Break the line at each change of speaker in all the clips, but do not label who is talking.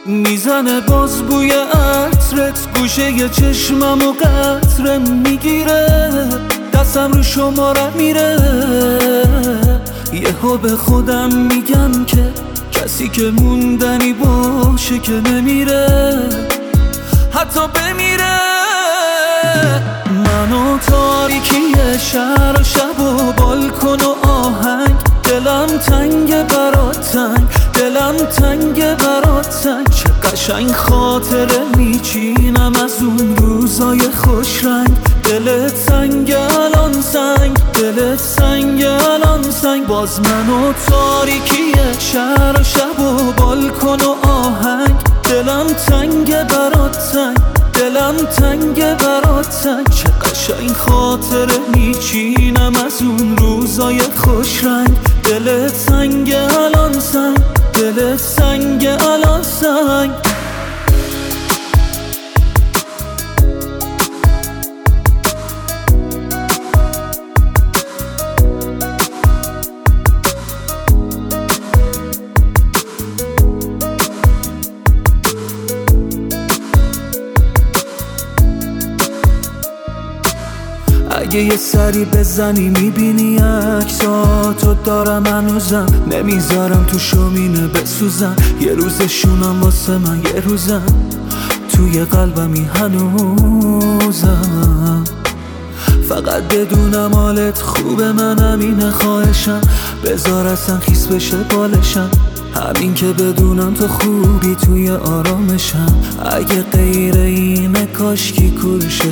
میزنه باز بوی عطرت گوشه ی چشمم و قطره میگیره، دستم رو شماره میره. یهو به خودم میگم که کسی که موندنی باشه که نمیره، حتی بمیره. من و تاریکی شهر و شب و بالکن و آهنگ، دلم تنگ برات تنگ، دلم تنگ برات تنگ. چه قشنگ خاطره میچینم از اون روزای خوش رنگ. دلت سنگ الان سنگ، دلت سنگ الان سنگ. باز من و تاریکی شهر و شب و بالکن و آهنگ، دلم تنگ برات تنگ، دلم تنگ برات تنگ. چه قشنگ خاطره میچینم از اون روزای خوش رنگ. دلت سنگ الان سنگ، دلت سنگ الان سنگ. اگه یه سری بزنی میبینی عکساتو دارم هنوزم، نمیذارم تو شومینه بسوزم. یه روزشونم واسه من، یه روزم توی قلبمی هنوزم. فقط بدونم حالت خوبه، من همینه خواهشم. بذار اصلا خیس بشه بالشم، همین که بدونم تو خوبی توی آرامشم. اگه غیر اینه کاشکی کورش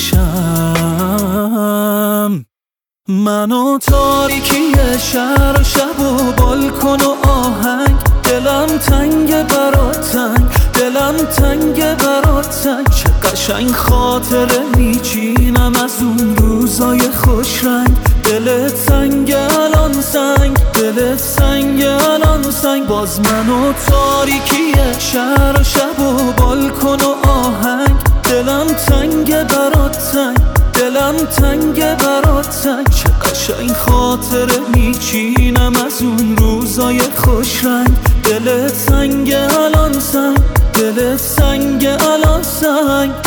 چشم. من و تاریکی شهر و شب و بالکن و آهنگ، دلم تنگ برات تنگ، دلم تنگ برات تنگ. چه قشنگ خاطره میچینم از اون روزای خوش رنگ. دلت سنگ الان سنگ، دلت سنگ الان سنگ. باز من و تاریکی شهر و شب و بالکن و آهنگ، دلم تنگ برات تنگ، دلم تنگ برات تنگ. چه قشنگ خاطره میچینم از اون روزای خوش رنگ. دلت سنگ الان سنگ، دلت سنگ الان سنگ.